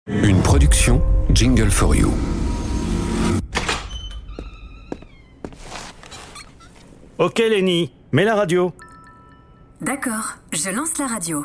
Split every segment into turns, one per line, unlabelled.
Une production Jingle for You.
Ok Lenny, mets la radio.
D'accord, je lance la radio.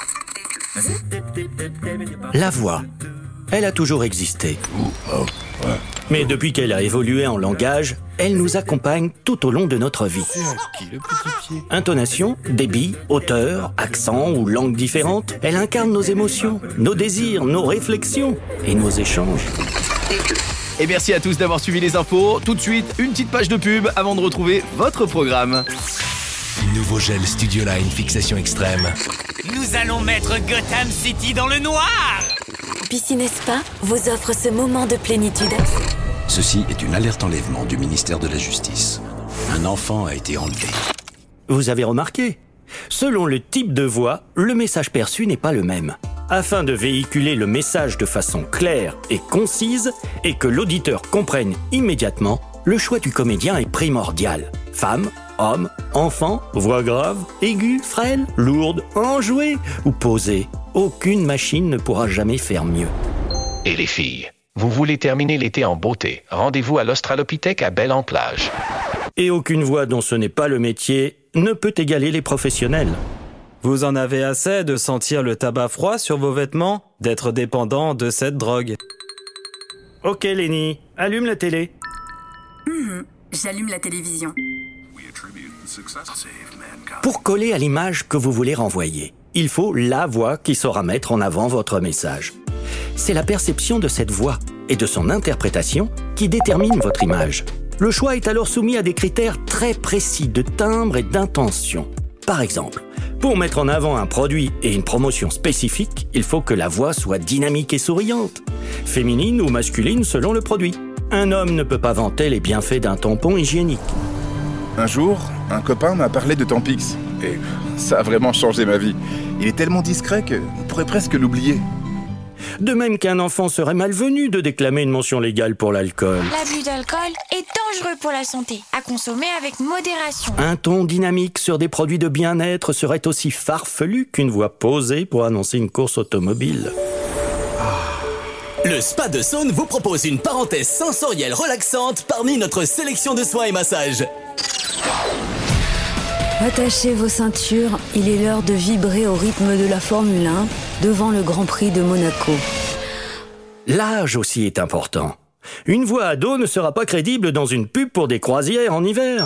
La voix, elle a toujours existé. Mais depuis qu'elle a évolué en langage, elle nous accompagne tout au long de notre vie. Intonation, débit, hauteur, accent ou langue différente, elle incarne nos émotions, nos désirs, nos réflexions et nos échanges.
Et merci à tous d'avoir suivi les infos. Tout de suite, une petite page de pub avant de retrouver votre programme.
Nouveau gel Studio Line fixation extrême.
Nous allons mettre Gotham City dans le noir.
Piscine Spa vous offre ce moment de plénitude.
Ceci est une alerte enlèvement du ministère de la Justice. Un enfant a été enlevé.
Vous avez remarqué ? Selon le type de voix, le message perçu n'est pas le même. Afin de véhiculer le message de façon claire et concise et que l'auditeur comprenne immédiatement, le choix du comédien est primordial. Femme, homme, enfant, voix grave, aiguë, frêle, lourde, enjouée ou posée. Aucune machine ne pourra jamais faire mieux.
Et les filles, vous voulez terminer l'été en beauté. Rendez-vous à l'Australopithèque à Belle-en-Plage.
Et aucune voix dont ce n'est pas le métier ne peut égaler les professionnels.
Vous en avez assez de sentir le tabac froid sur vos vêtements, d'être dépendant de cette drogue.
Ok Lenny, allume la télé.
J'allume la télévision.
Pour coller à l'image que vous voulez renvoyer, il faut la voix qui saura mettre en avant votre message. C'est la perception de cette voix et de son interprétation qui détermine votre image. Le choix est alors soumis à des critères très précis de timbre et d'intention. Par exemple, pour mettre en avant un produit et une promotion spécifique, il faut que la voix soit dynamique et souriante, féminine ou masculine selon le produit. Un homme ne peut pas vanter les bienfaits d'un tampon hygiénique.
Un jour, un copain m'a parlé de Tampix, et ça a vraiment changé ma vie. Il est tellement discret qu'on pourrait presque l'oublier.
De même qu'un enfant serait malvenu de déclamer une mention légale pour l'alcool.
L'abus d'alcool est dangereux pour la santé, à consommer avec modération.
Un ton dynamique sur des produits de bien-être serait aussi farfelu qu'une voix posée pour annoncer une course automobile.
Le Spa de Saône vous propose une parenthèse sensorielle relaxante parmi notre sélection de soins et massages.
Attachez vos ceintures, il est l'heure de vibrer au rythme de la Formule 1 devant le Grand Prix de Monaco.
L'âge aussi est important. Une voix ado ne sera pas crédible dans une pub pour des croisières en hiver.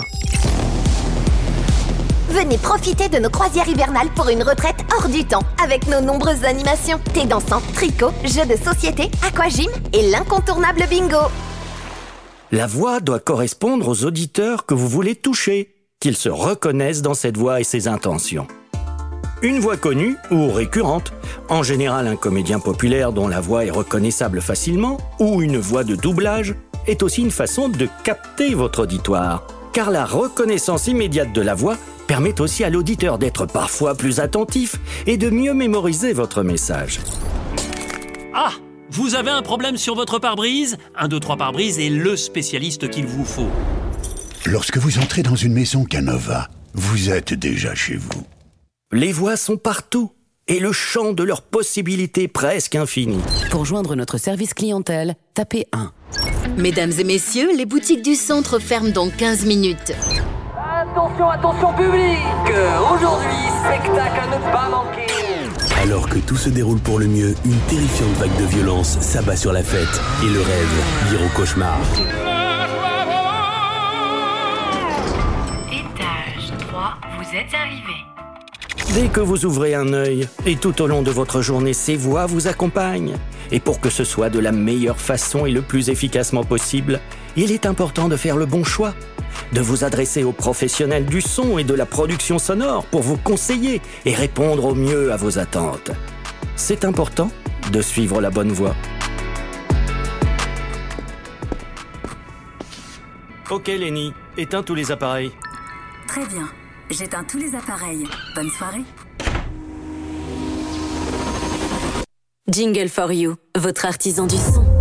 Venez profiter de nos croisières hivernales pour une retraite hors du temps avec nos nombreuses animations, thé dansant, tricot, jeux de société, aquagym et l'incontournable bingo.
La voix doit correspondre aux auditeurs que vous voulez toucher, qu'ils se reconnaissent dans cette voix et ses intentions. Une voix connue ou récurrente, en général un comédien populaire dont la voix est reconnaissable facilement, ou une voix de doublage, est aussi une façon de capter votre auditoire. Car la reconnaissance immédiate de la voix permet aussi à l'auditeur d'être parfois plus attentif et de mieux mémoriser votre message.
Ah, vous avez un problème sur votre pare-brise ? 123 pare-brise est le spécialiste qu'il vous faut.
Lorsque vous entrez dans une maison Canova, vous êtes déjà chez vous.
Les voix sont partout et le champ de leurs possibilités presque infini.
Pour joindre notre service clientèle, tapez 1.
Mesdames et messieurs, les boutiques du centre ferment dans 15 minutes.
Attention, attention public! Aujourd'hui, spectacle à ne pas manquer!
Alors que tout se déroule pour le mieux, une terrifiante vague de violence s'abat sur la fête et le rêve vire au cauchemar.
Étage 3, vous êtes arrivés.
Dès que vous ouvrez un œil, et tout au long de votre journée, ces voix vous accompagnent. Et pour que ce soit de la meilleure façon et le plus efficacement possible, il est important de faire le bon choix, de vous adresser aux professionnels du son et de la production sonore pour vous conseiller et répondre au mieux à vos attentes. C'est important de suivre la bonne voie. Ok Lenny, éteins tous les appareils.
Très bien. J'éteins tous les appareils. Bonne soirée.
Jingle for You, votre artisan du son.